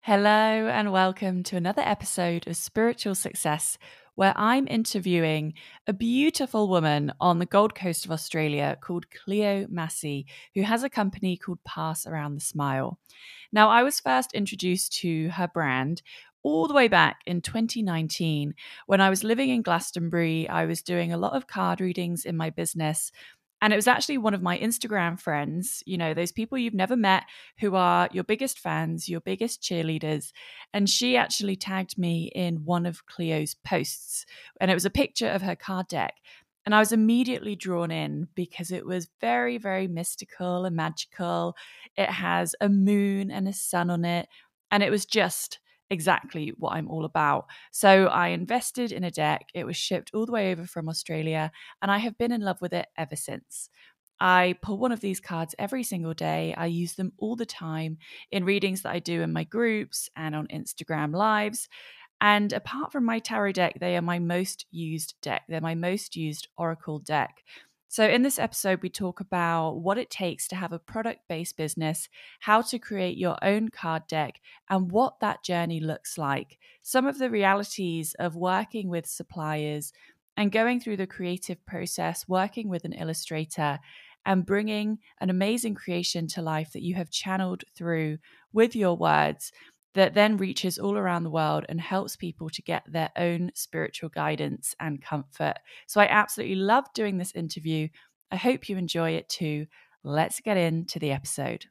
Hello, and welcome to another episode of Spiritual Success, where I'm interviewing a beautiful woman on the Gold Coast of Australia called Cleo Massey, who has a company called Pass Around the Smile. Now, I was first introduced to her brand all the way back in 2019 when I was living in Glastonbury. I was doing a lot of card readings in my business. And it was actually one of my Instagram friends, those people you've never met who are your biggest fans, your biggest cheerleaders. And she actually tagged me in one of Cleo's posts. And it was a picture of her card deck. And I was immediately drawn in because it was very, very mystical and magical. It has a moon and a sun on it. And it was just exactly what I'm all about. So I invested in a deck. It was shipped all the way over from Australia, and I have been in love with it ever since. I pull one of these cards every single day. I use them all the time in readings that I do in my groups and on Instagram lives. And apart from my tarot deck, they are my most used deck. They're my most used Oracle deck. So, in this episode, we talk about what it takes to have a product based business, how to create your own card deck, and what that journey looks like. Some of the realities of working with suppliers and going through the creative process, working with an illustrator, and bringing an amazing creation to life that you have channeled through with your words that then reaches all around the world and helps people to get their own spiritual guidance and comfort. So I absolutely love doing this interview. I hope you enjoy it too. Let's get into the episode.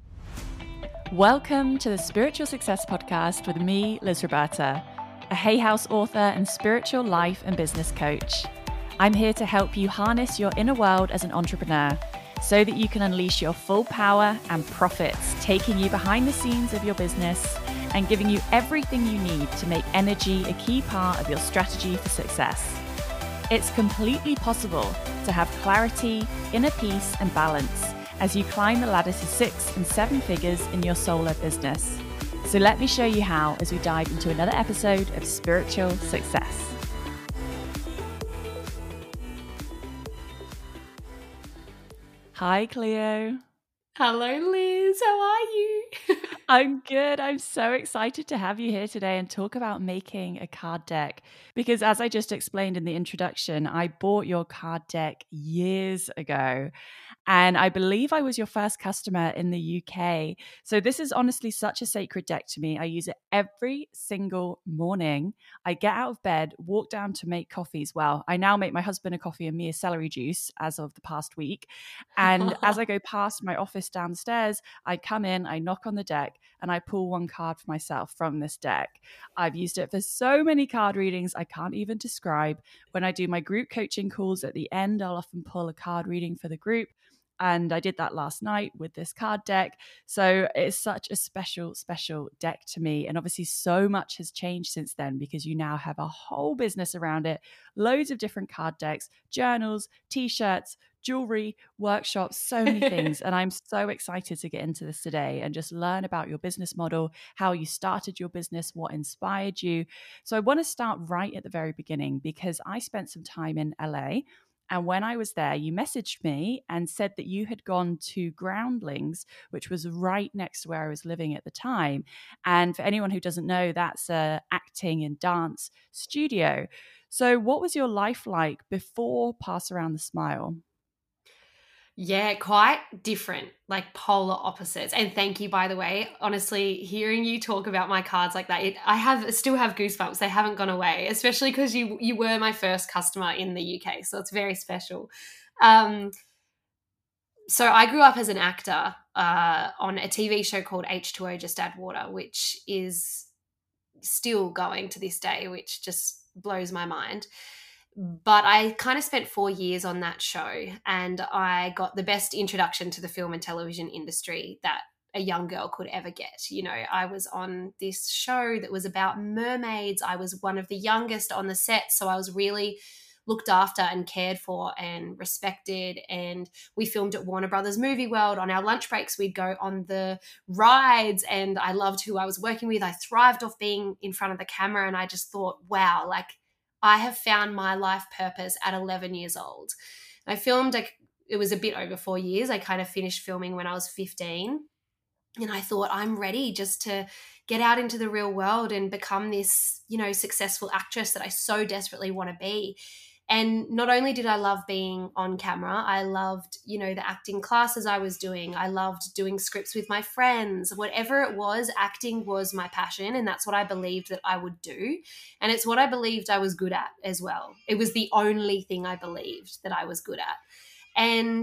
Welcome to the Spiritual Success Podcast with me, Liz Roberta, a Hay House author and spiritual life and business coach. I'm here to help you harness your inner world as an entrepreneur so that you can unleash your full power and profits, taking you behind the scenes of your business and giving you everything you need to make energy a key part of your strategy for success. It's completely possible to have clarity, inner peace, and balance as you climb the ladder to 6 and 7 figures in your solar business. So let me show you how as we dive into another episode of Spiritual Success. Hi, Cleo. Hello, Liz. How are you? I'm good. I'm so excited to have you here today and talk about making a card deck. Because as I just explained in the introduction, I bought your card deck years ago. And I believe I was your first customer in the UK. So this is honestly such a sacred deck to me. I use it every single morning. I get out of bed, walk down to make coffees. Well, I now make my husband a coffee and me a celery juice as of the past week. And as I go past my office downstairs, I come in, I knock on the deck, and I pull one card for myself from this deck. I've used it for so many card readings I can't even describe. When I do my group coaching calls at the end, I'll often pull a card reading for the group. And I did that last night with this card deck. So it's such a special, special deck to me. And obviously, so much has changed since then because you now have a whole business around it, loads of different card decks, journals, t-shirts, jewelry, workshops, so many things. And I'm so excited to get into this today and just learn about your business model, how you started your business, what inspired you. So I want to start right at the very beginning because I spent some time in LA. And when I was there, you messaged me and said that you had gone to Groundlings, which was right next to where I was living at the time. And for anyone who doesn't know, that's a acting and dance studio. So what was your life like before Pass Around the Smile? Yeah, quite different, like polar opposites. And thank you, by the way. Honestly, hearing you talk about my cards like that, I still have goosebumps. They haven't gone away, especially because you were my first customer in the UK, so it's very special. Um, so I grew up as an actor on a TV show called H2O Just Add Water, which is still going to this day, which just blows my mind. But I kind of spent 4 years on that show and I got the best introduction to the film and television industry that a young girl could ever get. You know, I was on this show that was about mermaids. I was one of the youngest on the set, so I was really looked after and cared for and respected. And we filmed at Warner Brothers Movie World. On our lunch breaks, we'd go on the rides, and I loved who I was working with. I thrived off being in front of the camera, and I just thought, wow, like I have found my life purpose at 11 years old. I filmed, it was a bit over 4 years. I kind of finished filming when I was 15. And I thought, I'm ready just to get out into the real world and become this, successful actress that I so desperately want to be. And not only did I love being on camera, I loved, the acting classes I was doing. I loved doing scripts with my friends. Whatever it was, acting was my passion. And that's what I believed that I would do. And it's what I believed I was good at as well. It was the only thing I believed that I was good at. And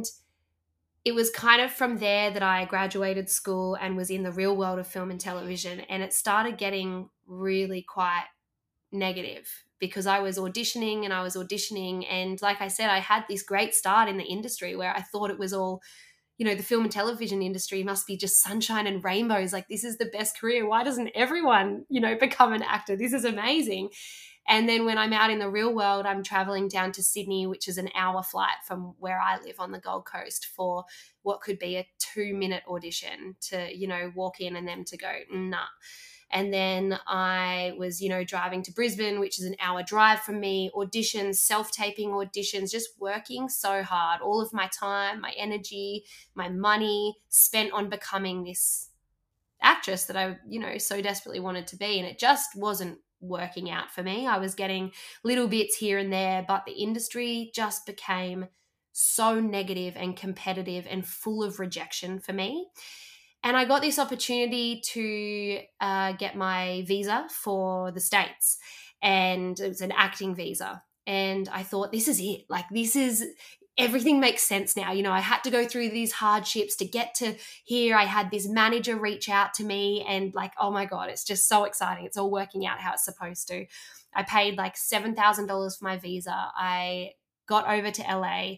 it was kind of from there that I graduated school and was in the real world of film and television. And it started getting really quite negative because I was auditioning and I was auditioning. And like I said, I had this great start in the industry where I thought it was all, the film and television industry must be just sunshine and rainbows. Like, this is the best career. Why doesn't everyone, become an actor? This is amazing. And then when I'm out in the real world, I'm traveling down to Sydney, which is an hour flight from where I live on the Gold Coast, for what could be a 2-minute audition to, walk in and them to go, nah. And then I was, driving to Brisbane, which is an hour drive from me, auditions, self-taping auditions, just working so hard. All of my time, my energy, my money spent on becoming this actress that I, so desperately wanted to be. And it just wasn't working out for me. I was getting little bits here and there, but the industry just became so negative and competitive and full of rejection for me. And I got this opportunity to get my visa for the States, and it was an acting visa. And I thought, this is it. Like, everything makes sense now. I had to go through these hardships to get to here. I had this manager reach out to me and like, oh my God, it's just so exciting. It's all working out how it's supposed to. I paid like $7,000 for my visa. I got over to LA,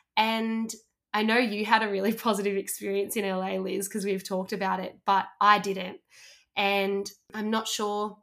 and I know you had a really positive experience in LA, Liz, because we've talked about it, but I didn't. And I'm not sure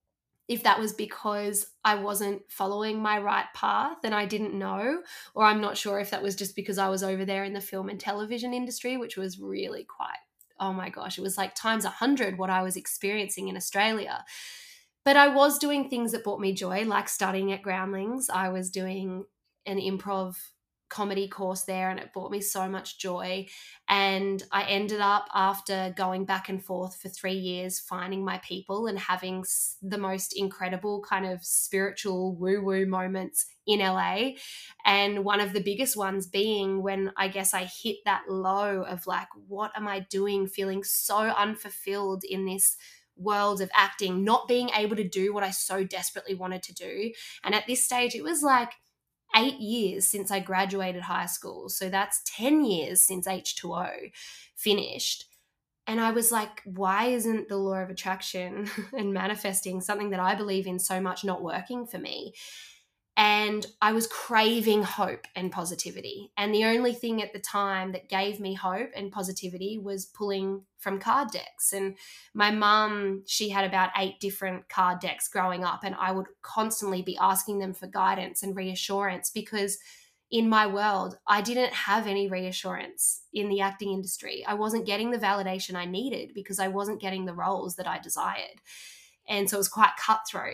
if that was because I wasn't following my right path and I didn't know, or I'm not sure if that was just because I was over there in the film and television industry, which was really quite, oh my gosh, it was like times 100 what I was experiencing in Australia. But I was doing things that brought me joy, like studying at Groundlings. I was doing an improv comedy course there, and it brought me so much joy. And I ended up, after going back and forth for 3 years, finding my people and having the most incredible kind of spiritual woo-woo moments in LA. And one of the biggest ones being when I guess I hit that low of like, what am I doing? Feeling so unfulfilled in this world of acting, not being able to do what I so desperately wanted to do. And at this stage, it was like 8 years since I graduated high school. So that's 10 years since H2O finished. And I was like, why isn't the law of attraction and manifesting, something that I believe in so much, not working for me? And I was craving hope and positivity. And the only thing at the time that gave me hope and positivity was pulling from card decks. And my mum, she had about 8 different card decks growing up, and I would constantly be asking them for guidance and reassurance, because in my world, I didn't have any reassurance in the acting industry. I wasn't getting the validation I needed because I wasn't getting the roles that I desired. And so it was quite cutthroat.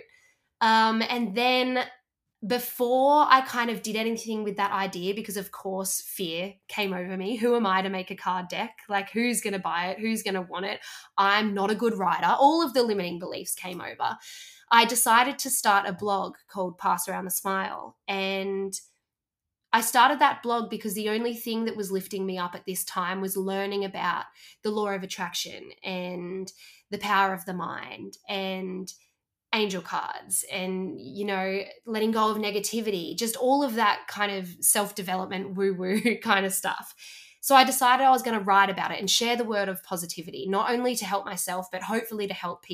And then before I kind of did anything with that idea, because of course fear came over me. Who am I to make a card deck? Like, who's going to buy it? Who's going to want it? I'm not a good writer. All of the limiting beliefs came over. I decided to start a blog called Pass Around the Smile. And I started that blog because the only thing that was lifting me up at this time was learning about the law of attraction and the power of the mind and angel cards and, letting go of negativity, just all of that kind of self-development woo-woo kind of stuff. So I decided I was going to write about it and share the word of positivity, not only to help myself, but hopefully to help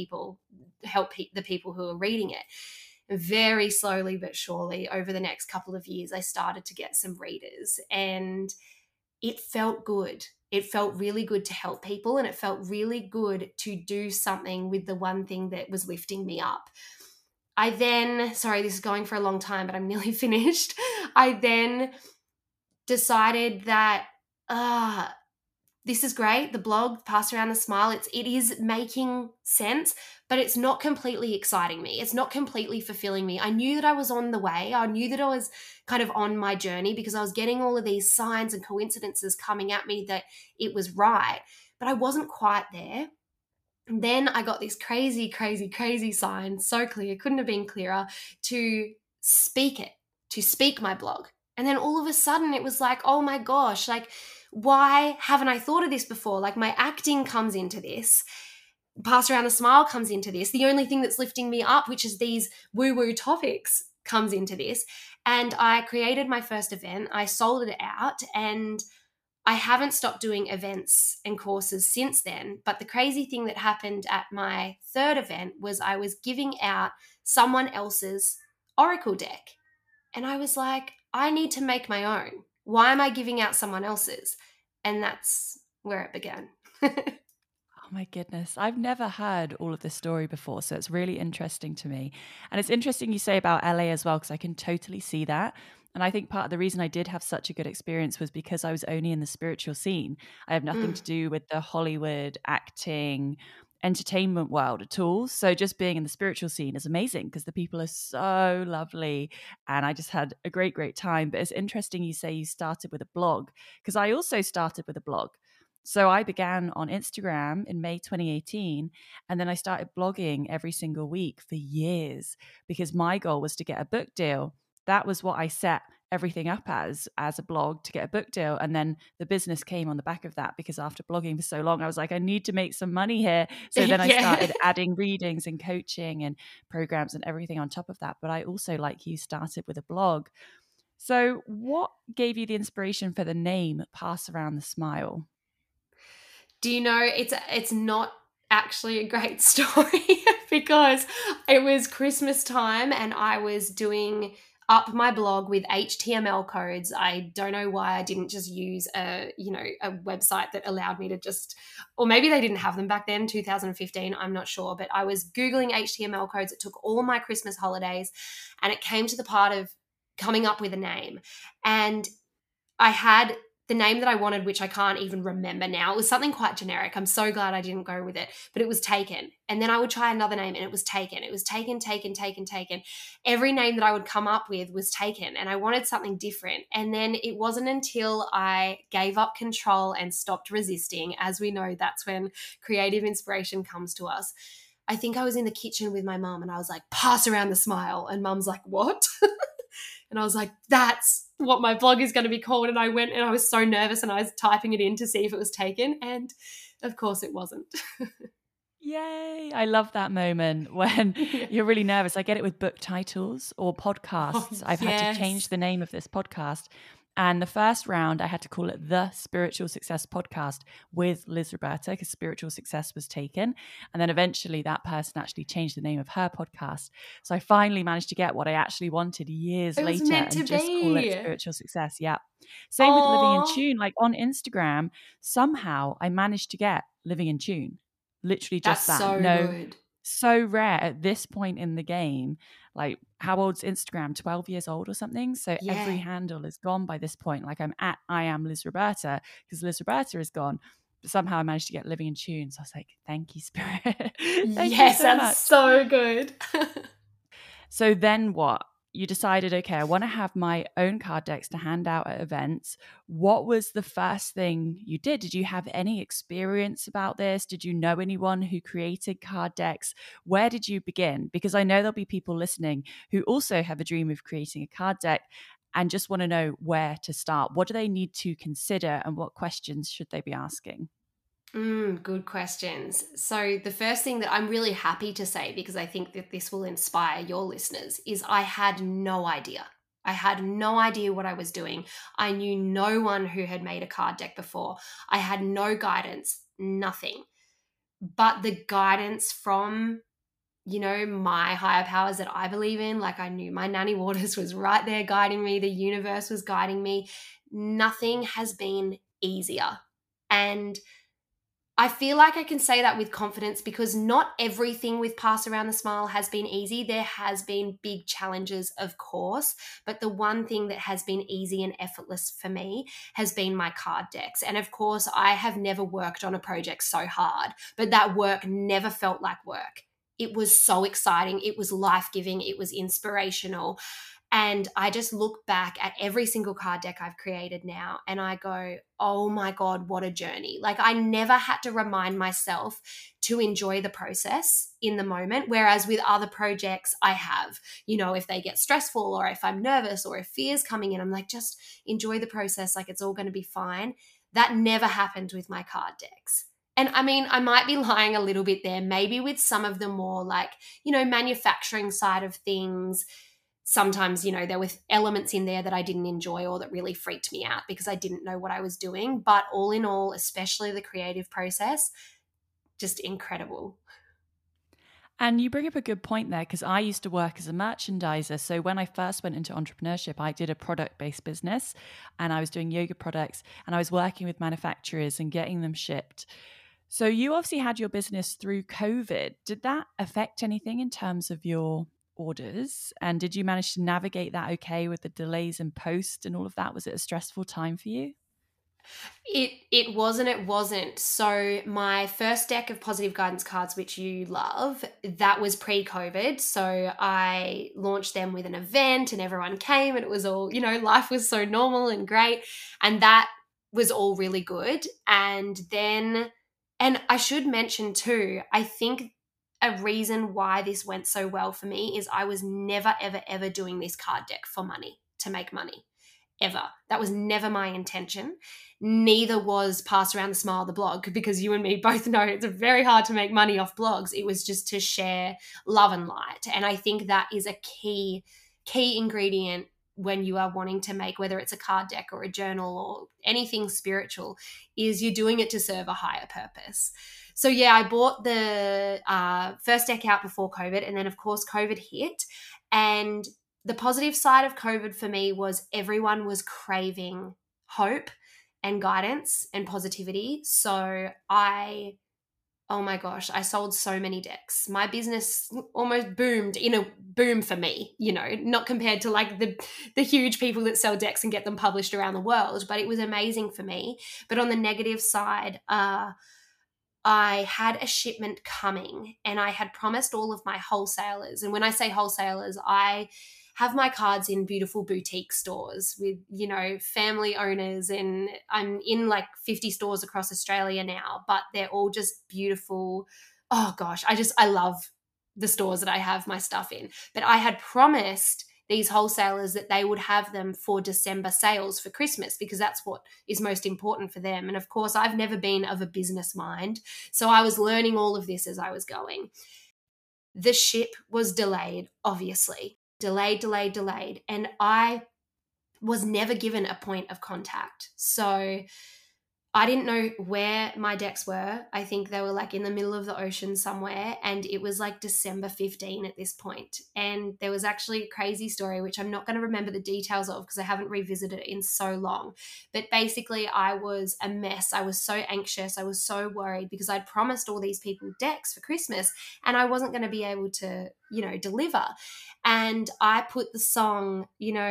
the people who are reading it. Very slowly but surely, over the next couple of years, I started to get some readers, and it felt good. It felt really good to help people, and it felt really good to do something with the one thing that was lifting me up. I then, sorry, this is going for a long time, but I'm nearly finished. I then decided that, this is great. The blog, Pass Around the Smile, it is making sense, but it's not completely exciting me. It's not completely fulfilling me. I knew that I was on the way. I knew that I was kind of on my journey because I was getting all of these signs and coincidences coming at me that it was right. but I wasn't quite there. And then I got this crazy, crazy, crazy sign, so clear, couldn't have been clearer, to speak it, to speak my blog. And then all of a sudden it was like, oh my gosh, like, why haven't I thought of this before? Like, my acting comes into this. Pass Around the Smile comes into this. The only thing that's lifting me up, which is these woo-woo topics, comes into this. And I created my first event. I sold it out, and I haven't stopped doing events and courses since then. But the crazy thing that happened at my third event was I was giving out someone else's Oracle deck. And I was like, I need to make my own. Why am I giving out someone else's? And that's where it began. Oh my goodness. I've never heard all of this story before. So it's really interesting to me. And it's interesting you say about LA as well, because I can totally see that. And I think part of the reason I did have such a good experience was because I was only in the spiritual scene. I have nothing to do with the Hollywood acting, entertainment world at all. So just being in the spiritual scene is amazing because the people are so lovely. And I just had a great, great time. But it's interesting you say you started with a blog, because I also started with a blog. So I began on Instagram in May 2018, and then I started blogging every single week for years because my goal was to get a book deal. That was what I set everything up as a blog, to get a book deal. And then the business came on the back of that, because after blogging for so long, I was like, I need to make some money here. So then I started adding readings and coaching and programs and everything on top of that. But I also, like you, started with a blog. So what gave you the inspiration for the name Pass Around the Smile? Do you know, it's not actually a great story because it was Christmas time and I was doing up my blog with HTML codes. I don't know why I didn't just use a website that allowed me to just, or maybe they didn't have them back then, 2015, I'm not sure, but I was Googling HTML codes. It took all my Christmas holidays, and it came to the part of coming up with a name. And I had the name that I wanted, which I can't even remember now. It was something quite generic. I'm so glad I didn't go with it, but it was taken. And then I would try another name and it was taken. It was taken. Every name that I would come up with was taken, and I wanted something different. And then it wasn't until I gave up control and stopped resisting. As we know, that's when creative inspiration comes to us. I think I was in the kitchen with my mum and I was like, Pass Around the Smile. And mum's like, what? And I was like, that's what my blog is going to be called. And I went and I was so nervous and I was typing it in to see if it was taken. And of course it wasn't. Yay. I love that moment when you're really nervous. I get it with book titles or podcasts. I've had to change the name of this podcast. And the first round, I had to call it the Spiritual Success Podcast with Liz Roberta, because Spiritual Success was taken. And then eventually that person actually changed the name of her podcast. So I finally managed to get what I actually wanted years later and just call it Spiritual Success. Yeah. Same with Living in Tune. Like on Instagram, somehow I managed to get Living in Tune. Literally just That's that. So good. So rare at this point in the game. Like, how old's Instagram? 12 years old or something? So every handle is gone by this point. Like, I'm at I Am Liz Roberta because Liz Roberta is gone. But somehow I managed to get Living in Tune. So I was like, thank you, Spirit. Thank you so that's much. So good. So then what? You decided, okay, I want to have my own card decks to hand out at events. What was the first thing you did? Did you have any experience about this? Did you know anyone who created card decks? Where did you begin? Because I know there'll be people listening who also have a dream of creating a card deck and just want to know where to start. What do they need to consider and what questions should they be asking? Good questions. So the first thing that I'm really happy to say, because I think that this will inspire your listeners, is I had no idea. I had no idea what I was doing. I knew no one who had made a card deck before. I had no guidance, nothing. But the guidance from, my higher powers that I believe in, like I knew my Nanny Waters was right there guiding me. The universe was guiding me. Nothing has been easier. And I feel like I can say that with confidence because not everything with Pass Around the Smile has been easy. There has been big challenges, of course, but the one thing that has been easy and effortless for me has been my card decks. And of course, I have never worked on a project so hard, but that work never felt like work. It was so exciting. It was life-giving. It was inspirational. And I just look back at every single card deck I've created now and I go, oh my God, what a journey. Like I never had to remind myself to enjoy the process in the moment. Whereas with other projects, I have, if they get stressful or if I'm nervous or if fear's coming in, I'm like, just enjoy the process. Like it's all going to be fine. That never happened with my card decks. And I mean, I might be lying a little bit there, maybe with some of the more like, manufacturing side of things. Sometimes, there were elements in there that I didn't enjoy or that really freaked me out because I didn't know what I was doing. But all in all, especially the creative process, just incredible. And you bring up a good point there, because I used to work as a merchandiser. So when I first went into entrepreneurship, I did a product-based business and I was doing yoga products and I was working with manufacturers and getting them shipped. So you obviously had your business through COVID. Did that affect anything in terms of your orders? And did you manage to navigate that okay with the delays in post and all of that? Was it a stressful time for you? It wasn't. So my first deck of positive guidance cards, which you love, that was pre-COVID. So I launched them with an event and everyone came and it was all, life was so normal and great. And that was all really good. And I should mention too, I think a reason why this went so well for me is I was never, ever, ever doing this card deck for money, to make money. Ever. That was never my intention. Neither was Pass Around the Smile, the blog, because you and me both know it's very hard to make money off blogs. It was just to share love and light. And I think that is a key ingredient when you are wanting to make, whether it's a card deck or a journal or anything spiritual, is you're doing it to serve a higher purpose. So yeah, I bought the first deck out before COVID, and then of course COVID hit. And the positive side of COVID for me was everyone was craving hope and guidance and positivity. So oh my gosh, I sold so many decks. My business almost boomed in a boom for me, not compared to like the huge people that sell decks and get them published around the world, but it was amazing for me. But on the negative side, I had a shipment coming and I had promised all of my wholesalers. And when I say wholesalers, I have my cards in beautiful boutique stores with, family owners, and I'm in like 50 stores across Australia now, but they're all just beautiful. Oh gosh, I love the stores that I have my stuff in. But I had promised these wholesalers that they would have them for December sales for Christmas because that's what is most important for them. And of course, I've never been of a business mind, so I was learning all of this as I was going. The ship was delayed, obviously. Delayed. And I was never given a point of contact. So I didn't know where my decks were. I think they were like in the middle of the ocean somewhere. And it was like December 15 at this point. And there was actually a crazy story, which I'm not going to remember the details of because I haven't revisited it in so long. But basically I was a mess. I was so anxious. I was so worried because I'd promised all these people decks for Christmas and I wasn't going to be able to, deliver. And I put the song,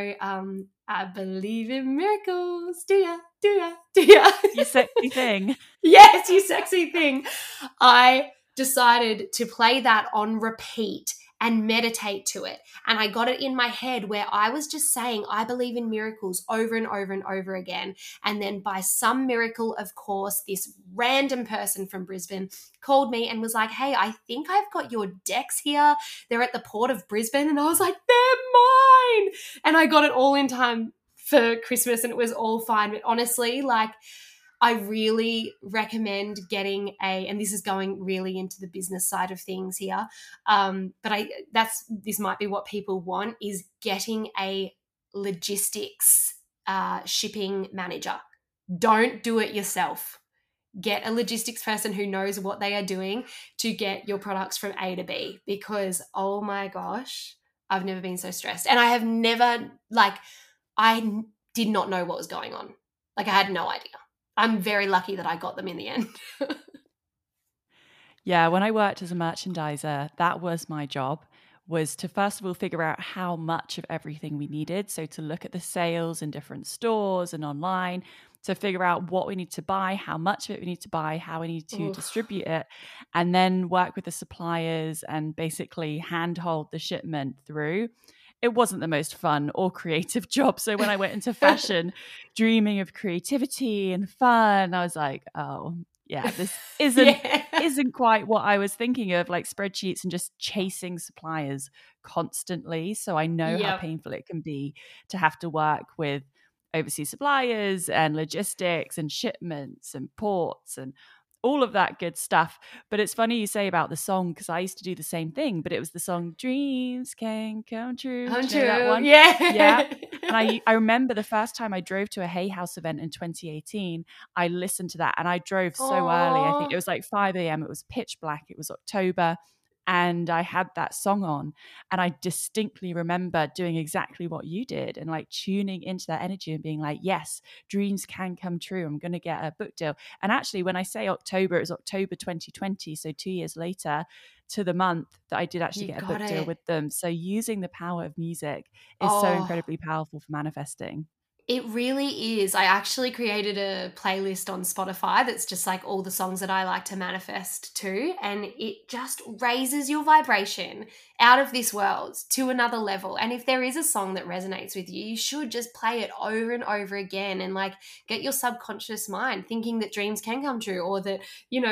I believe in miracles. Do ya? You sexy thing. Yes, you sexy thing. I decided to play that on repeat and meditate to it. And I got it in my head where I was just saying, I believe in miracles over and over and over again. And then by some miracle, of course, this random person from Brisbane called me and was like, hey, I think I've got your decks here. They're at the Port of Brisbane. And I was like, they're mine. And I got it all in time for Christmas and it was all fine. But honestly, like, I really recommend getting and this is going really into the business side of things here, but this might be what people want, is getting a logistics shipping manager. Don't do it yourself. Get a logistics person who knows what they are doing to get your products from A to B, because oh my gosh, I've never been so stressed. And I have never, I did not know what was going on. I had no idea. I'm very lucky that I got them in the end. Yeah, when I worked as a merchandiser, that was my job, was to first of all figure out how much of everything we needed. So to look at the sales in different stores and online, to figure out what we need to buy, how much of it we need to buy, how we need to distribute it, and then work with the suppliers and basically handhold the shipment through. it wasn't the most fun or creative job. So when I went into fashion, dreaming of creativity and fun, I was like, oh yeah, this isn't quite what I was thinking of, like spreadsheets and just chasing suppliers constantly. So I know how Yep. painful it can be to have to work with overseas suppliers and logistics and shipments and ports and all of that good stuff. But it's funny you say about the song, because I used to do the same thing, but it was the song Dreams Can Come True. I'm Do you know that true. one? Yeah. Yeah. And I remember the first time I drove to a Hay House event in 2018, I listened to that and I drove so early. I think it Oh, was like 5 a.m. It was pitch black. It was October. And I had that song on, and I distinctly remember doing exactly what you did and like tuning into that energy and being like, yes, dreams can come true. I'm going to get a book deal. And actually, when I say October, it was October 2020. So 2 years later to the month that I did actually you get a got book deal it. with them. So using the power of music is so Oh, incredibly powerful for manifesting. it really is. I actually created a playlist on Spotify that's just like all the songs that I like to manifest to, and it just raises your vibration out of this world to another level. And if there is a song that resonates with you, you should just play it over and over again and like get your subconscious mind thinking that dreams can come true, or that,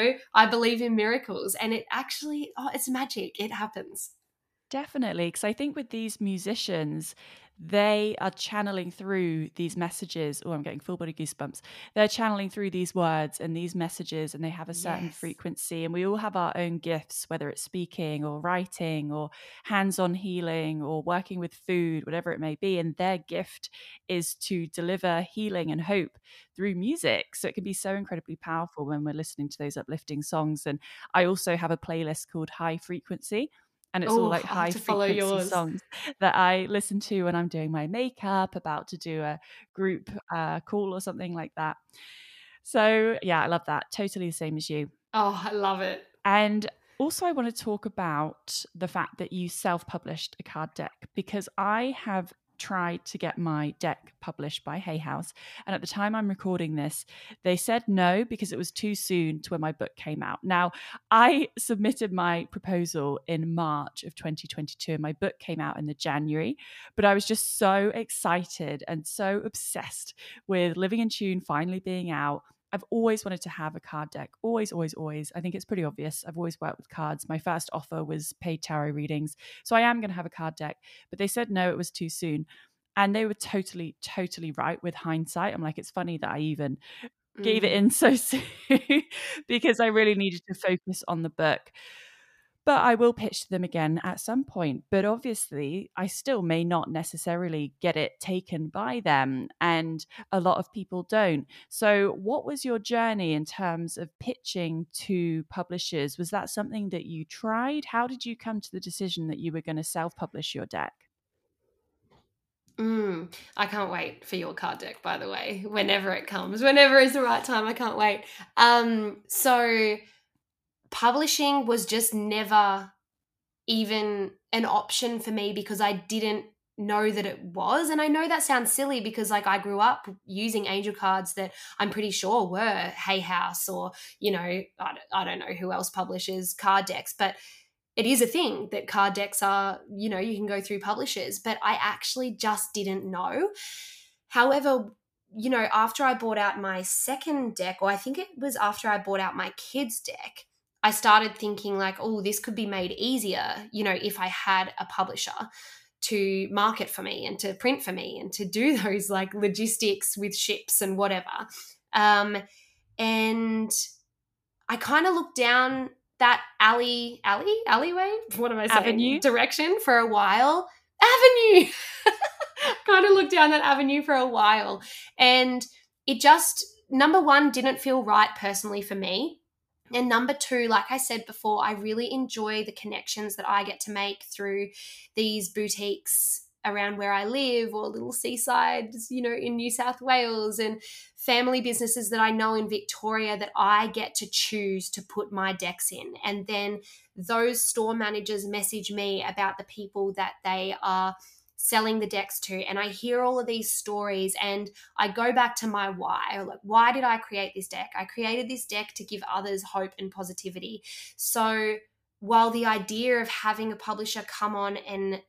I believe in miracles. And it actually, it's magic. It happens. Definitely, because I think with these musicians, they are channeling through these messages. Oh, I'm getting full body goosebumps. They're channeling through these words and these messages, and they have a certain Yes. frequency. And we all have our own gifts, whether it's speaking or writing or hands on healing or working with food, whatever it may be. And their gift is to deliver healing and hope through music. So it can be so incredibly powerful when we're listening to those uplifting songs. And I also have a playlist called High Frequency, and it's all Oh, like I'll have high to follow frequency yours. songs that I listen to when I'm doing my makeup, about to do a group call or something like that. So yeah, I love that. Totally the same as you. Oh, I love it. And also, I want to talk about the fact that you self published a card deck, because I have tried to get my deck published by Hay House. And at the time I'm recording this, they said no because it was too soon to when my book came out. Now, I submitted my proposal in March of 2022 and my book came out in the January, but I was just so excited and so obsessed with Living in Tune finally being out. I've always wanted to have a card deck. Always, always, always. I think it's pretty obvious. I've always worked with cards. My first offer was paid tarot readings. So I am going to have a card deck. But they said no, it was too soon. And they were totally, totally right with hindsight. I'm like, it's funny that I even gave it Mm. in so soon because I really needed to focus on the book. But I will pitch to them again at some point. But obviously, I still may not necessarily get it taken by them. And a lot of people don't. So, what was your journey in terms of pitching to publishers? Was that something that you tried? How did you come to the decision that you were going to self publish your deck? I can't wait for your card deck, by the way, whenever it comes, whenever is the right time. I can't wait. So publishing was just never even an option for me because I didn't know that it was. And I know that sounds silly because like I grew up using angel cards that I'm pretty sure were Hay House, or, I don't know who else publishes card decks, but it is a thing that card decks are, you can go through publishers, but I actually just didn't know. However, after I bought out my second deck, or I think it was after I bought out my kids' deck, I started thinking like, oh, this could be made easier, if I had a publisher to market for me and to print for me and to do those like logistics with ships and whatever. And I kind of looked down that alleyway. What am I saying? Avenue? Direction for a while. Avenue. Kind of looked down that avenue for a while. And it just, number one, didn't feel right personally for me. And number two, like I said before, I really enjoy the connections that I get to make through these boutiques around where I live, or little seasides, in New South Wales, and family businesses that I know in Victoria that I get to choose to put my decks in. And then those store managers message me about the people that they are selling the decks to, and I hear all of these stories and I go back to my why. Like, why did I create this deck? I created this deck to give others hope and positivity. So while the idea of having a publisher come on and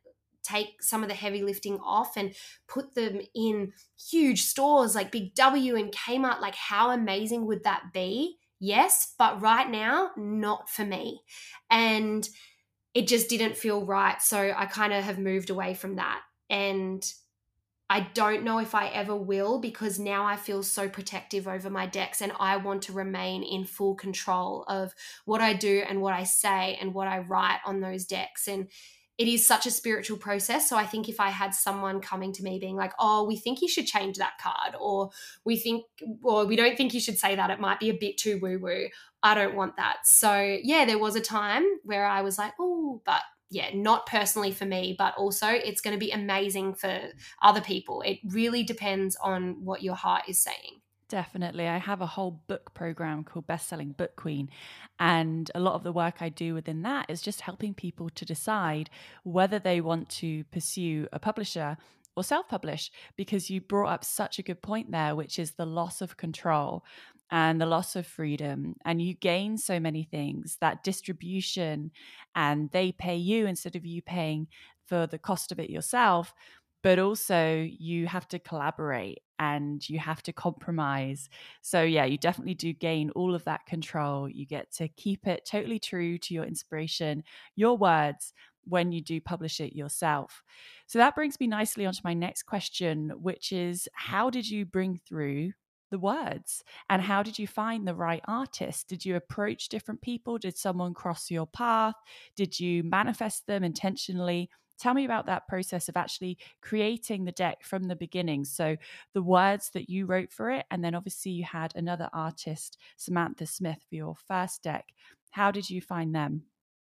take some of the heavy lifting off and put them in huge stores like Big W and Kmart. Like, how amazing would that be? Yes, but right now, not for me. And it just didn't feel right. So I kind of have moved away from that. And I don't know if I ever will, because now I feel so protective over my decks and I want to remain in full control of what I do and what I say and what I write on those decks. And it is such a spiritual process. So I think if I had someone coming to me being like, oh, we think you should change that card, or we don't think you should say that, it might be a bit too woo-woo, I don't want that. So yeah, there was a time where I was like, oh, but yeah, not personally for me, but also it's going to be amazing for other people. It really depends on what your heart is saying. Definitely. I have a whole book program called Bestselling Book Queen. And a lot of the work I do within that is just helping people to decide whether they want to pursue a publisher or self-publish, because you brought up such a good point there, which is the loss of control and the loss of freedom. And you gain so many things, that distribution, and they pay you instead of you paying for the cost of it yourself. But also you have to collaborate and you have to compromise. So yeah, you definitely do gain all of that control. You get to keep it totally true to your inspiration, your words, when you do publish it yourself. So that brings me nicely onto my next question, which is, how did you bring through the words, and how did you find the right artist? Did you approach different people? Did someone cross your path? Did you manifest them intentionally? Tell me about that process of actually creating the deck from the beginning. So the words that you wrote for it, and then obviously you had another artist, Samantha Smith, for your first deck. How did you find them?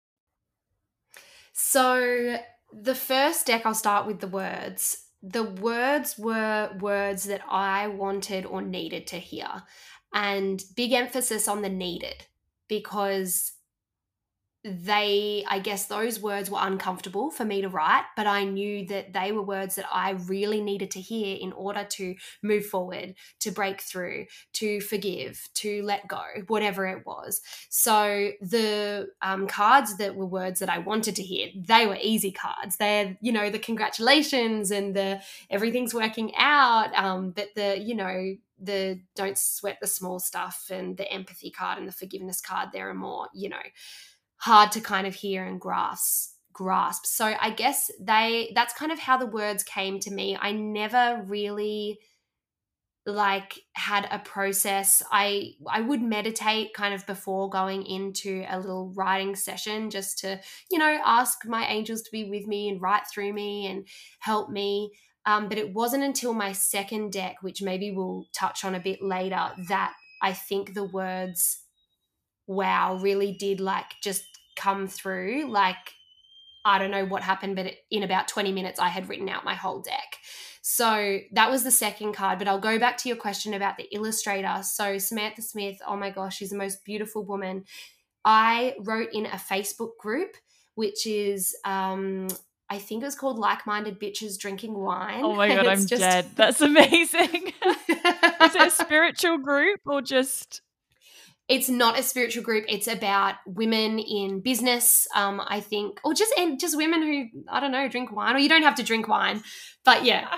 So the first deck, I'll start with the words. The words were words that I wanted or needed to hear, and big emphasis on the needed, because I guess those words were uncomfortable for me to write, but I knew that they were words that I really needed to hear in order to move forward, to break through, to forgive, to let go, whatever it was. So the cards that were words that I wanted to hear, they were easy cards. They're, the congratulations and the everything's working out, but the don't sweat the small stuff and the empathy card and the forgiveness card, there are more, hard to kind of hear and grasp. So I guess that's kind of how the words came to me. I never really had a process. I would meditate kind of before going into a little writing session, just to, ask my angels to be with me and write through me and help me. But it wasn't until my second deck, which maybe we'll touch on a bit later, that I think the words, wow, really did just come through. I don't know what happened, but in about 20 minutes I had written out my whole deck. So that was the second card. But I'll go back to your question about the illustrator. So Samantha Smith, oh my gosh, she's the most beautiful woman. I wrote in a Facebook group, which is I think it was called Like-Minded Bitches Drinking Wine. Oh my God, I'm dead. That's amazing. Is it a spiritual group or just... It's not a spiritual group. It's about women in business, I think, or just women who, I don't know, drink wine, or you don't have to drink wine, but yeah.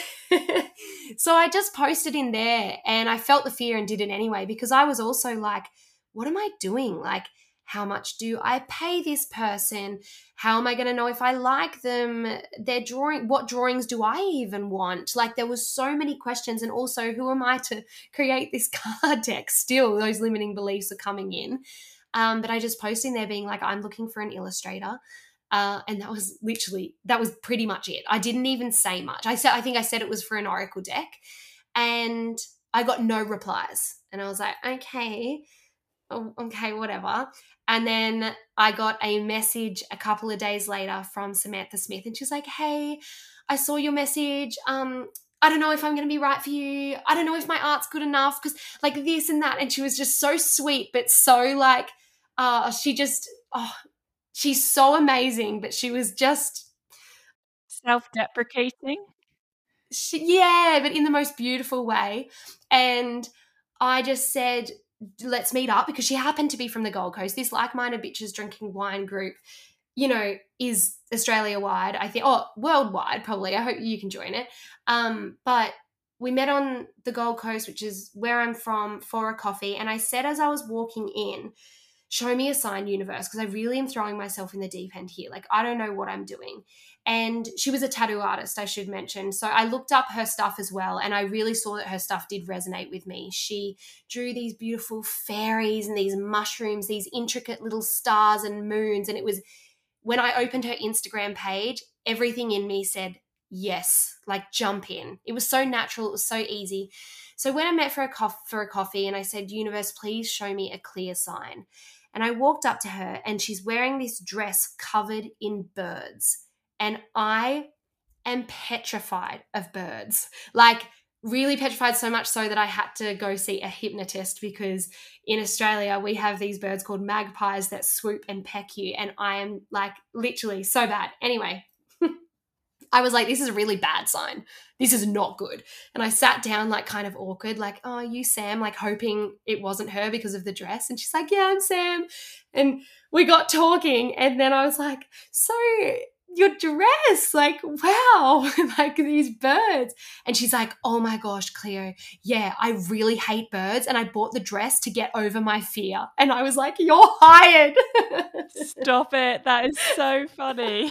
So I just posted in there and I felt the fear and did it anyway, because I was also like, what am I doing? How much do I pay this person? How am I going to know if I like them? Their drawing, what drawings do I even want? There was so many questions. And also, who am I to create this card deck? Still, those limiting beliefs are coming in. But I just posted in there being like, I'm looking for an illustrator. And that was pretty much it. I didn't even say much. I think I said it was for an oracle deck, and I got no replies. And I was like, okay, whatever. And then I got a message a couple of days later from Samantha Smith, and she's like, hey, I saw your message. I don't know if I'm going to be right for you. I don't know if my art's good enough, because this and that. And she was just so sweet, but so she's so amazing, but she was just self-deprecating. Yeah, but in the most beautiful way. And I just said, let's meet up, because she happened to be from the Gold Coast, this Like-Minded Bitches Drinking Wine group. is Australia wide, I think, or worldwide probably. I hope you can join it. But we met on the Gold Coast, which is where I'm from, for a coffee. And I said, as I was walking in, show me a sign, universe, because I really am throwing myself in the deep end here. Like, I don't know what I'm doing. And she was a tattoo artist, I should mention. So I looked up her stuff as well, and I really saw that her stuff did resonate with me. She drew these beautiful fairies and these mushrooms, these intricate little stars and moons. And it was, when I opened her Instagram page, everything in me said, yes, like jump in. It was so natural. It was so easy. So when I met for a coffee and I said, universe, please show me a clear sign. And I walked up to her and she's wearing this dress covered in birds. And I am petrified of birds, like really petrified, so much so that I had to go see a hypnotist, because in Australia we have these birds called magpies that swoop and peck you. And I am like literally so bad. Anyway, I was like, this is a really bad sign. This is not good. And I sat down like kind of awkward, like, oh, you Sam, like hoping it wasn't her because of the dress. And she's like, yeah, I'm Sam. And we got talking. And then I was like, so your dress, like, wow, like these birds. And she's like, oh my gosh, Cleo, yeah, I really hate birds. And I bought the dress to get over my fear. And I was like, you're hired. Stop it. That is so funny.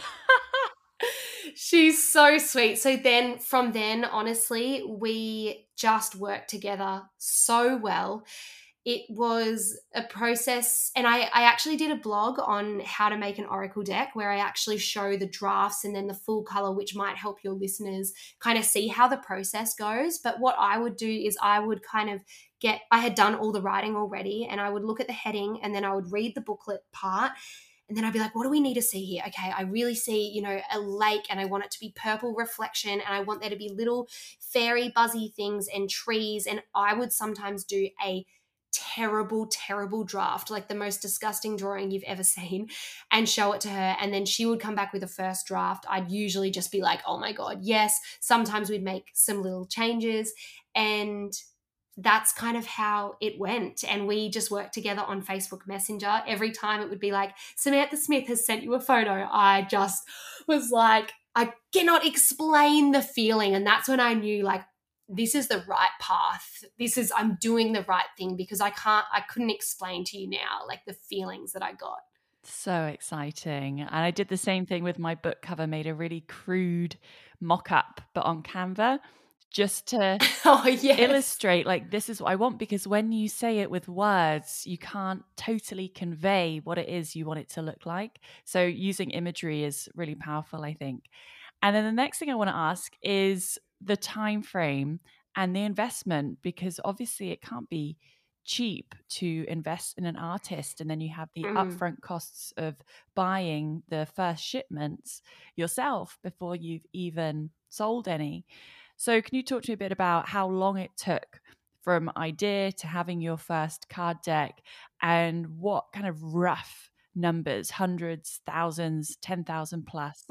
She's so sweet. So then from then, honestly, we just worked together so well. It was a process, and I actually did a blog on how to make an oracle deck where I actually show the drafts and then the full color, which might help your listeners kind of see how the process goes. But what I would do is I would kind of I had done all the writing already, and I would look at the heading and then I would read the booklet part. And then I'd be like, what do we need to see here? Okay, I really see, a lake, and I want it to be purple reflection, and I want there to be little fairy buzzy things and trees. And I would sometimes do a terrible, terrible draft, like the most disgusting drawing you've ever seen, and show it to her. And then she would come back with a first draft. I'd usually just be like, oh my God, yes. Sometimes we'd make some little changes, and that's kind of how it went. And we just worked together on Facebook Messenger. Every time it would be like, Samantha Smith has sent you a photo. I just was like, I cannot explain the feeling. And that's when I knew, like, this is the right path. I'm doing the right thing, because I couldn't explain to you now, like, the feelings that I got. So exciting. And I did the same thing with my book cover, made a really crude mock-up, but on Canva, just to illustrate, like, this is what I want, because when you say it with words, you can't totally convey what it is you want it to look like. So using imagery is really powerful, I think. And then the next thing I want to ask is the time frame and the investment, because obviously it can't be cheap to invest in an artist, and then you have the upfront costs of buying the first shipments yourself before you've even sold any. So can you talk to me a bit about how long it took from idea to having your first card deck, and what kind of rough numbers, hundreds, thousands, 10,000 plus?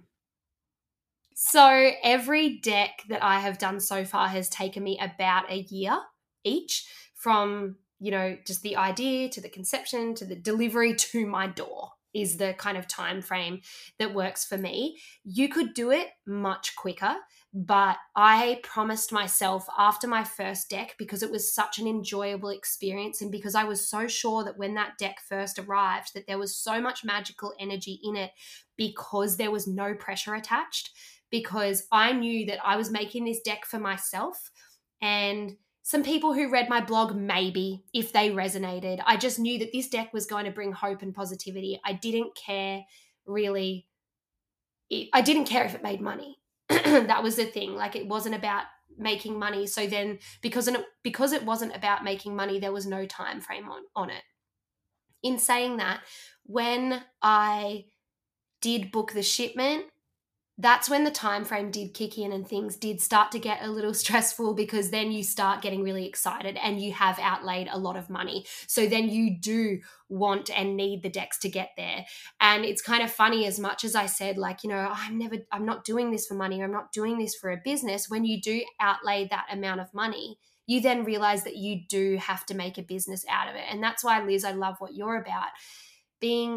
So every deck that I have done so far has taken me about a year each, from, just the idea to the conception to the delivery to my door, is the kind of time frame that works for me. You could do it much quicker, but I promised myself after my first deck, because it was such an enjoyable experience, and because I was so sure that when that deck first arrived, that there was so much magical energy in it, because there was no pressure attached, because I knew that I was making this deck for myself, and some people who read my blog, maybe, if they resonated. I just knew that this deck was going to bring hope and positivity. I didn't care really. I didn't care if it made money. That was the thing. Like, it wasn't about making money. So then, because it wasn't about making money, there was no time frame on it. In saying that, when I did book the shipment, that's when the time frame did kick in, and things did start to get a little stressful, because then you start getting really excited and you have outlaid a lot of money. So then you do want and need the decks to get there. And it's kind of funny, as much as I said, like, I'm not doing this for money, or I'm not doing this for a business. When you do outlay that amount of money, you then realize that you do have to make a business out of it. And that's why, Liz, I love what you're about. Being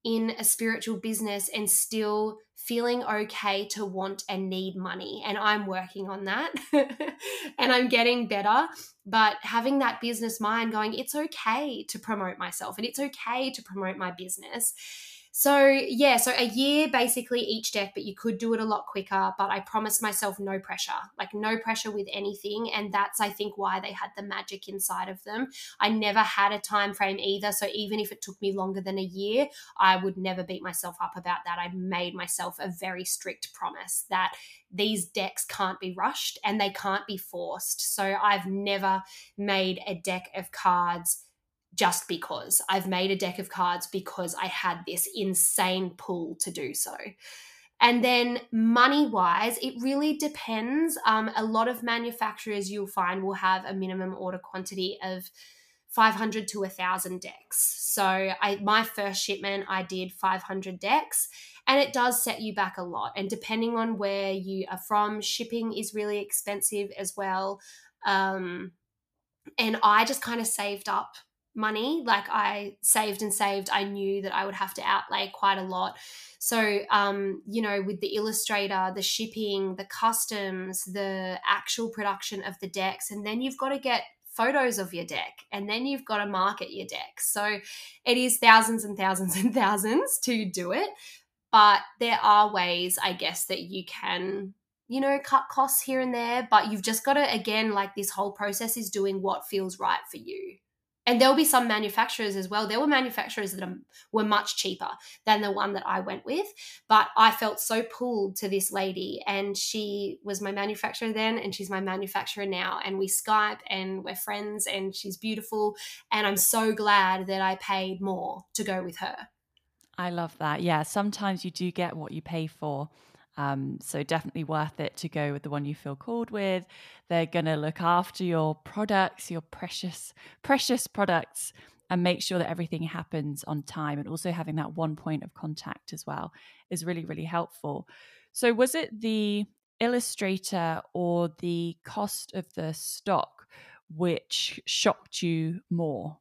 in a spiritual business and still feeling okay to want and need money. And I'm working on that and I'm getting better. But having that business mind going, it's okay to promote myself and it's okay to promote my business. So yeah, so a year basically each deck, but you could do it a lot quicker. But I promised myself no pressure, like no pressure with anything. And that's, I think, why they had the magic inside of them. I never had a time frame either. So even if it took me longer than a year, I would never beat myself up about that. I made myself a very strict promise that these decks can't be rushed and they can't be forced. So I've never made a deck of cards just because. I've made a deck of cards because I had this insane pull to do so. And then money wise, it really depends. A lot of manufacturers you'll find will have a minimum order quantity of 500 to 1,000 decks. So my first shipment, I did 500 decks, and it does set you back a lot. And depending on where you are from, shipping is really expensive as well. And I just kind of saved up money. Like I saved and saved. I knew that I would have to outlay quite a lot. So, with the illustrator, the shipping, the customs, the actual production of the decks, and then you've got to get photos of your deck, and then you've got to market your deck. So it is thousands and thousands and thousands to do it. But there are ways, I guess, that you can cut costs here and there, but you've just got to, again, like this whole process is doing what feels right for you. And there'll be some manufacturers as well. There were manufacturers that were much cheaper than the one that I went with, but I felt so pulled to this lady, and she was my manufacturer then, and she's my manufacturer now, and we Skype and we're friends, and she's beautiful, and I'm so glad that I paid more to go with her. I love that. Yeah, sometimes you do get what you pay for. So definitely worth it to go with the one you feel called with. They're going to look after your products, your precious, precious products, and make sure that everything happens on time. And also having that one point of contact as well is really, really helpful. So was it the illustrator or the cost of the stock which shocked you more?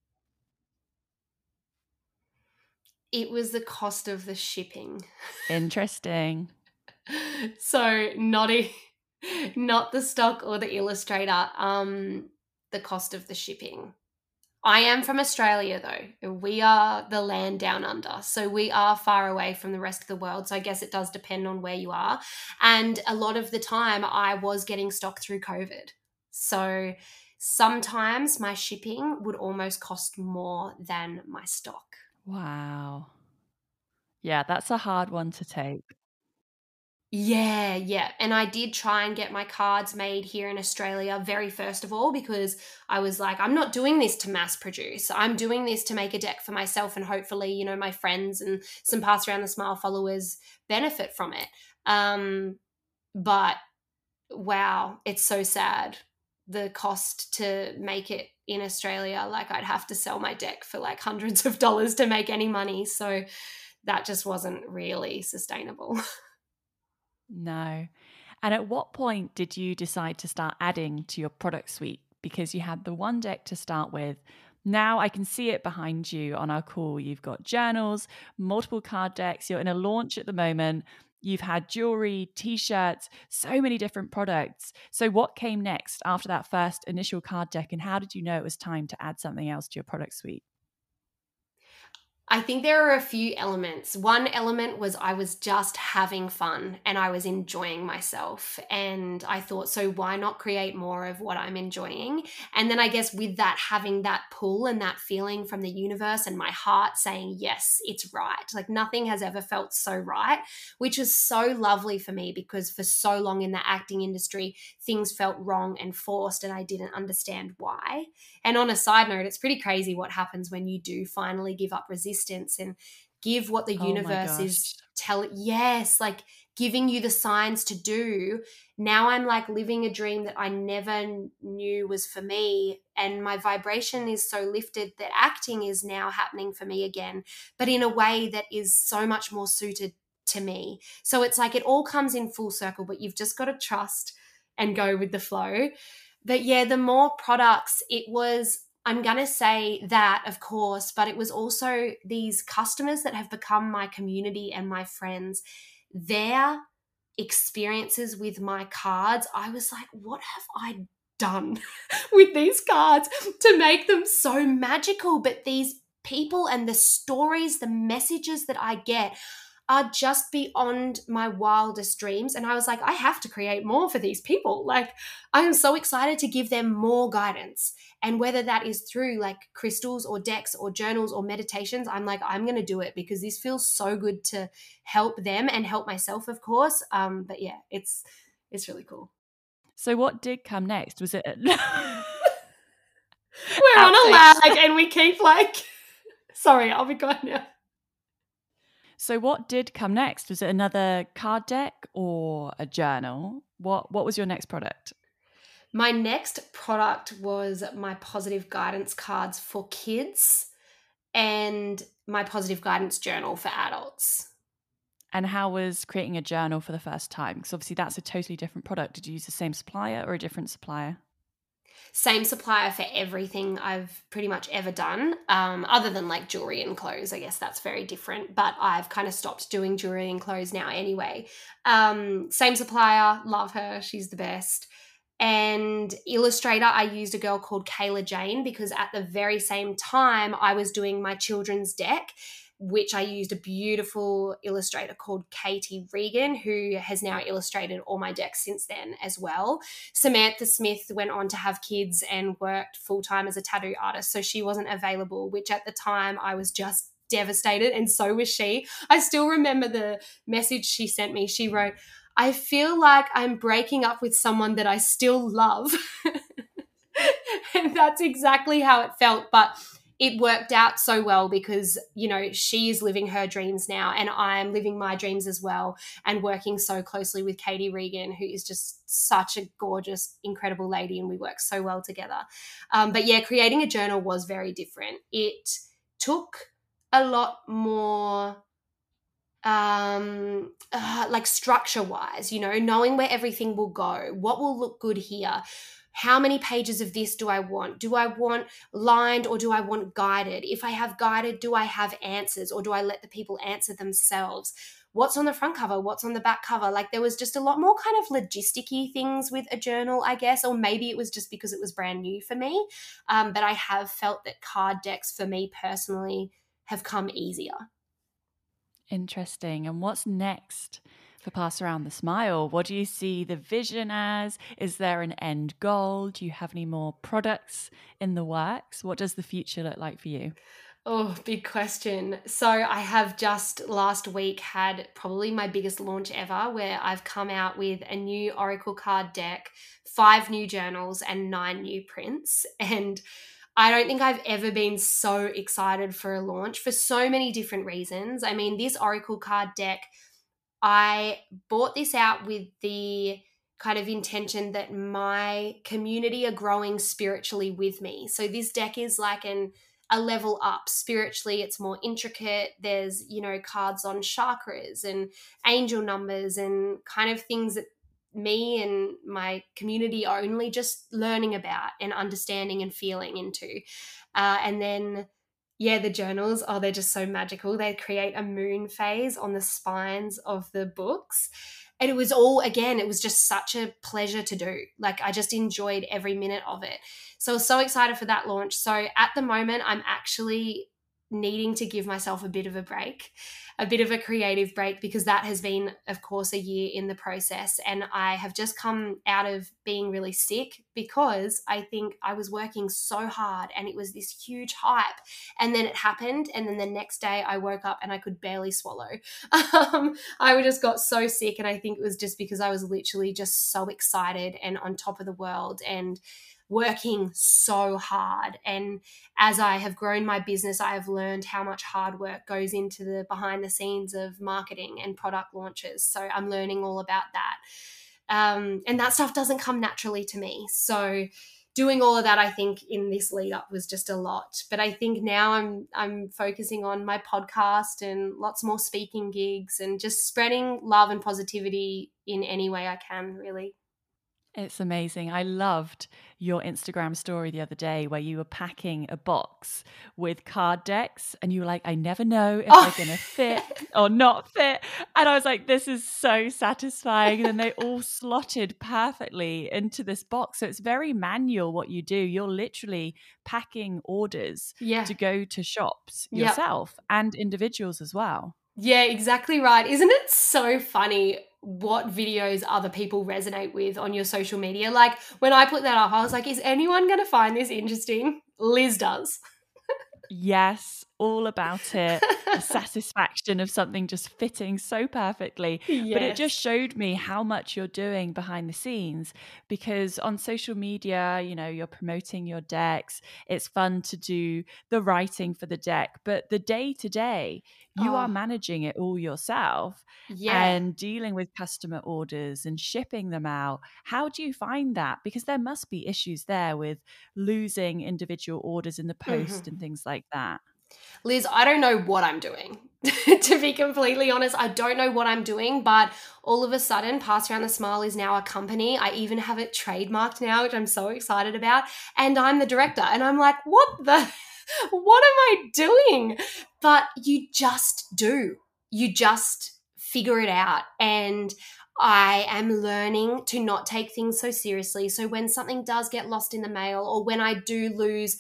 It was the cost of the shipping. Interesting. So not the stock or the illustrator, the cost of the shipping. I am from Australia though. We are the land down under. So we are far away from the rest of the world. So I guess it does depend on where you are. And a lot of the time I was getting stock through COVID. So sometimes my shipping would almost cost more than my stock. Wow. Yeah, that's a hard one to take. Yeah, yeah. And I did try and get my cards made here in Australia very first of all, because I was like, I'm not doing this to mass produce. I'm doing this to make a deck for myself, and hopefully, my friends and some Pass Around the Smile followers benefit from it. But wow, it's so sad. The cost to make it in Australia, like I'd have to sell my deck for like hundreds of dollars to make any money. So that just wasn't really sustainable. No. And at what point did you decide to start adding to your product suite? Because you had the one deck to start with. Now I can see it behind you on our call. You've got journals, multiple card decks. You're in a launch at the moment. You've had jewelry, t-shirts, so many different products. So what came next after that first initial card deck, and how did you know it was time to add something else to your product suite? I think there are a few elements. One element was I was just having fun and I was enjoying myself. And I thought, so why not create more of what I'm enjoying? And then I guess with that, having that pull and that feeling from the universe and my heart saying, yes, it's right. Like nothing has ever felt so right, which was so lovely for me, because for so long in the acting industry, things felt wrong and forced and I didn't understand why. And on a side note, it's pretty crazy what happens when you do finally give up resistance and give what the Oh my universe gosh. is like giving you the signs to do. Now I'm like living a dream that I never knew was for me, and my vibration is so lifted that acting is now happening for me again, but in a way that is so much more suited to me. So it's like it all comes in full circle, but you've just got to trust and go with the flow. But yeah, the more products, it was I'm going to say that, of course, but it was also these customers that have become my community and my friends. Their experiences with my cards, I was like, what have I done with these cards to make them so magical? But these people and the stories, the messages that I get are just beyond my wildest dreams. And I was like, I have to create more for these people. Like, I am so excited to give them more guidance. And whether that is through like crystals or decks or journals or meditations, I'm like, I'm going to do it because this feels so good to help them and help myself, of course. But yeah, it's really cool. So what did come next? Was it we're on a lag and we keep like, sorry, I'll be gone now. So what did come next? Was it another card deck or a journal? What was your next product? My next product was my positive guidance cards for kids and my positive guidance journal for adults. And how was creating a journal for the first time? Because obviously that's a totally different product. Did you use the same supplier or a different supplier? Same supplier for everything I've pretty much ever done, other than like jewelry and clothes. I guess that's very different, but I've kind of stopped doing jewelry and clothes now anyway. Same supplier, love her, she's the best. And illustrator, I used a girl called Kayla Jane because at the very same time I was doing my children's deck, which I used a beautiful illustrator called Katie Regan, who has now illustrated all my decks since then as well. Samantha Smith went on to have kids and worked full-time as a tattoo artist, so she wasn't available, which at the time I was just devastated, and so was she. I still remember the message she sent me. She wrote, I feel like I'm breaking up with someone that I still love. And that's exactly how it felt. But it worked out so well because, you know, she is living her dreams now and I'm living my dreams as well, and working so closely with Katie Regan, who is just such a gorgeous, incredible lady, and we work so well together. But yeah, creating a journal was very different. It took a lot more like structure wise, you know, knowing where everything will go, what will look good here, how many pages of this do I want? Do I want lined or do I want guided? If I have guided, do I have answers or do I let the people answer themselves? What's on the front cover? What's on the back cover? Like there was just a lot more kind of logisticy things with a journal, I guess, or maybe it was just because it was brand new for me. But I have felt that card decks for me personally have come easier. Interesting. And what's next for Pass Around the Smile? What do you see the vision as? Is there an end goal? Do you have any more products in the works? What does the future look like for you? Oh, big question. So I have just last week had probably my biggest launch ever, where I've come out with a new Oracle card deck, 5 new journals and 9 new prints. And I don't think I've ever been so excited for a launch for so many different reasons. I mean, this Oracle card deck, I bought this out with the kind of intention that my community are growing spiritually with me. So this deck is like a level up spiritually. It's more intricate. There's, you know, cards on chakras and angel numbers and kind of things that me and my community are only just learning about and understanding and feeling into. And then, yeah, the journals, oh, they're just so magical. They create a moon phase on the spines of the books. And it was all, again, it was just such a pleasure to do. Like I just enjoyed every minute of it. So I was so excited for that launch. So at the moment, I'm actually needing to give myself a bit of a break, a bit of a creative break, because that has been, of course, a year in the process. And I have just come out of being really sick because I think I was working so hard and it was this huge hype. And then it happened. And then the next day I woke up and I could barely swallow. I just got so sick. And I think it was just because I was literally just so excited and on top of the world and working so hard. And as I have grown my business, I have learned how much hard work goes into the behind the scenes of marketing and product launches. So I'm learning all about that. And that stuff doesn't come naturally to me. So doing all of that, I think in this lead up was just a lot. But I think now I'm focusing on my podcast and lots more speaking gigs and just spreading love and positivity in any way I can, really. It's amazing. I loved your Instagram story the other day where you were packing a box with card decks and you were like, I never know if they're Oh, going to fit or not fit. And I was like, this is so satisfying. And then they all slotted perfectly into this box. So it's very manual what you do. You're literally packing orders yeah. to go to shops Yep. yourself and individuals as well. Yeah, exactly right. Isn't it so funny what videos other people resonate with on your social media? Like when I put that up, I was like, is anyone going to find this interesting? Liz does. Yes, all about it. The satisfaction of something just fitting so perfectly. But it just Yes. showed me how much you're doing behind the scenes because on social media, you're promoting your decks. It's fun to do the writing for the deck, but the day to day, you are Oh, managing it all yourself yeah. and dealing with customer orders and shipping them out. How do you find that? Because there must be issues there with losing individual orders in the post Mhm. and things like that. Liz, I don't know what I'm doing. To be completely honest, I don't know what I'm doing, but all of a sudden, Pass Around the Smile is now a company. I even have it trademarked now, which I'm so excited about. And I'm the director. And I'm like, what the, what am I doing? But you just do. You just figure it out. And I am learning to not take things so seriously. So when something does get lost in the mail, or when I do lose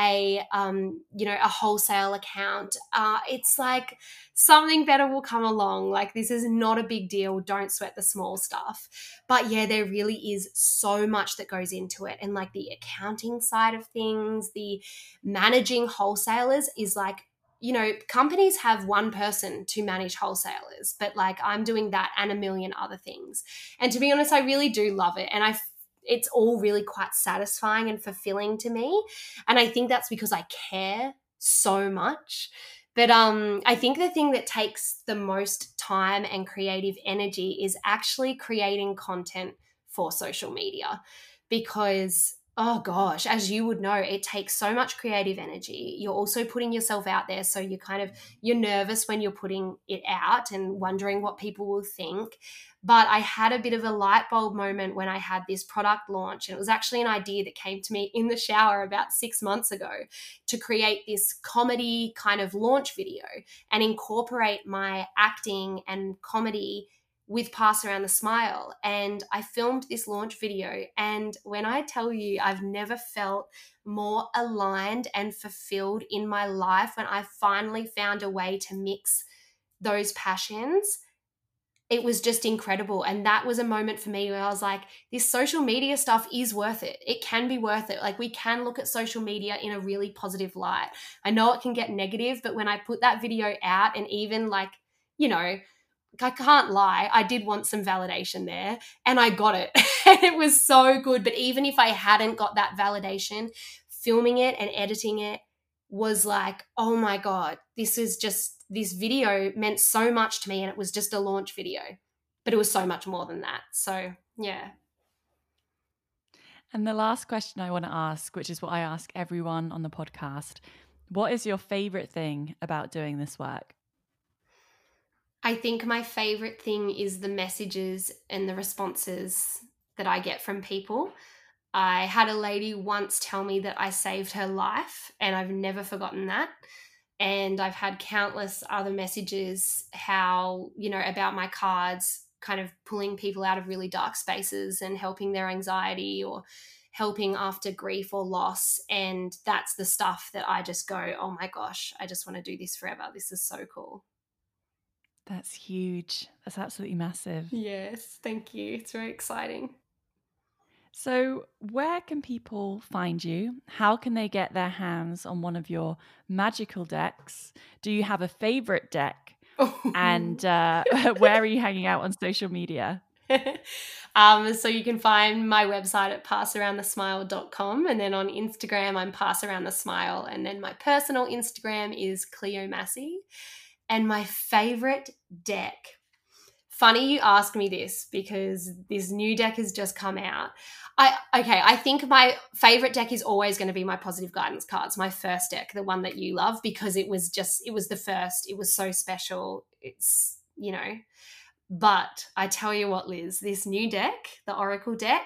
a wholesale account, it's like something better will come along. Like this is not a big deal. Don't sweat the small stuff. But yeah, there really is so much that goes into it, and like the accounting side of things, the managing wholesalers is like, companies have one person to manage wholesalers, but like I'm doing that and a million other things. And to be honest, I really do love it. And it's all really quite satisfying and fulfilling to me. And I think that's because I care so much. But I think the thing that takes the most time and creative energy is actually creating content for social media, because oh gosh, as you would know, it takes so much creative energy. You're also putting yourself out there, so you're nervous when you're putting it out and wondering what people will think. But I had a bit of a light bulb moment when I had this product launch, and it was actually an idea that came to me in the shower about 6 months ago, to create this comedy kind of launch video and incorporate my acting and comedy with Pass Around the Smile. And I filmed this launch video. And when I tell you, I've never felt more aligned and fulfilled in my life when I finally found a way to mix those passions. It was just incredible. And that was a moment for me where I was like, this social media stuff is worth it. It can be worth it. Like we can look at social media in a really positive light. I know it can get negative, but when I put that video out, and even like, I can't lie, I did want some validation there, and I got it. And it was so good. But even if I hadn't got that validation, filming it and editing it was like, oh my God, this video meant so much to me, and it was just a launch video. But it was so much more than that. So, yeah. And the last question I want to ask, which is what I ask everyone on the podcast, what is your favorite thing about doing this work? I think my favorite thing is the messages and the responses that I get from people. I had a lady once tell me that I saved her life, and I've never forgotten that. And I've had countless other messages about my cards kind of pulling people out of really dark spaces and helping their anxiety or helping after grief or loss. And that's the stuff that I just go, oh my gosh, I just want to do this forever. This is so cool. That's huge. That's absolutely massive. Yes, thank you. It's very exciting. So, where can people find you? How can they get their hands on one of your magical decks? Do you have a favorite deck? And where are you hanging out on social media? So you can find my website at passaroundthesmile.com, and then on Instagram I'm passaroundthesmile, and then my personal Instagram is Cleo Massey. And my favorite deck, funny you ask me this because this new deck has just come out. I think my favorite deck is always going to be my positive guidance cards, my first deck, the one that you love, because it was the first. It was so special. But I tell you what, Liz, this new deck, the Oracle deck,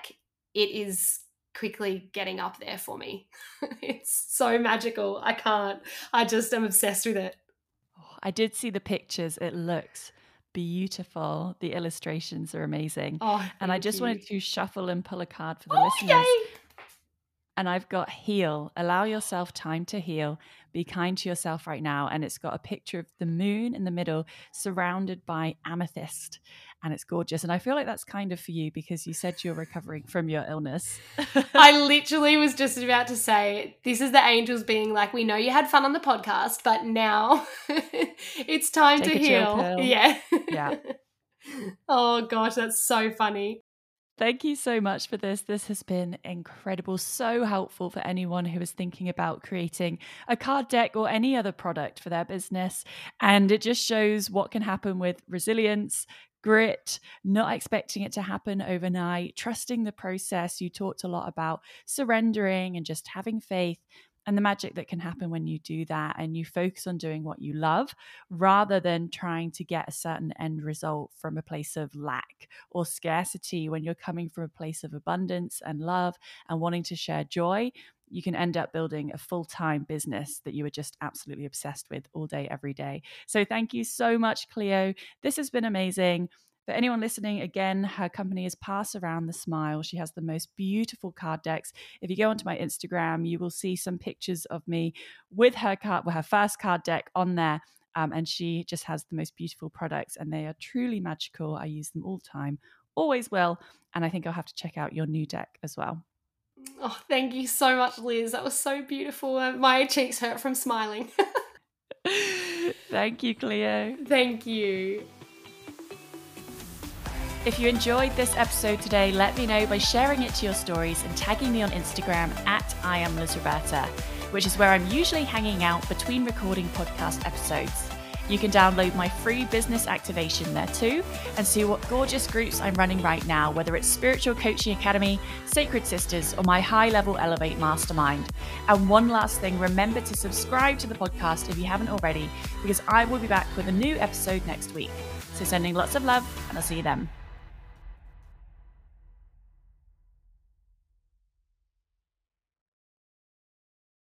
it is quickly getting up there for me. It's so magical. I just am obsessed with it. I did see the pictures. It looks beautiful. The illustrations are amazing. Oh, and I just you. wanted to shuffle and pull a card for the listeners. Yay! And I've got heal. Allow yourself time to heal. Be kind to yourself right now. And it's got a picture of the moon in the middle, surrounded by amethyst. And it's gorgeous. And I feel like that's kind of for you because you said you're recovering from your illness. I literally was just about to say, this is the angels being like, we know you had fun on the podcast, but now it's time Take to a chill heal. pill. Yeah. Yeah. Oh gosh, that's so funny. Thank you so much for this. This has been incredible, so helpful for anyone who is thinking about creating a card deck or any other product for their business. And it just shows what can happen with resilience, grit, not expecting it to happen overnight, trusting the process. You talked a lot about surrendering and just having faith, and the magic that can happen when you do that and you focus on doing what you love rather than trying to get a certain end result from a place of lack or scarcity. When you're coming from a place of abundance and love and wanting to share joy, you can end up building a full-time business that you are just absolutely obsessed with all day, every day. So thank you so much, Cleo. This has been amazing. For anyone listening, again, her company is Pass Around the Smile. She has the most beautiful card decks. If you go onto my Instagram, you will see some pictures of me with her first card deck on there. And she just has the most beautiful products, and they are truly magical. I use them all the time, always will. And I think I'll have to check out your new deck as well. Oh, thank you so much, Liz. That was so beautiful. My cheeks hurt from smiling. Thank you, Cleo. Thank you. If you enjoyed this episode today, let me know by sharing it to your stories and tagging me on Instagram at @IamLizRoberta, which is where I'm usually hanging out between recording podcast episodes. You can download my free business activation there too and see what gorgeous groups I'm running right now, whether it's Spiritual Coaching Academy, Sacred Sisters, or my High Level Elevate Mastermind. And one last thing, remember to subscribe to the podcast if you haven't already, because I will be back with a new episode next week. So sending lots of love, and I'll see you then.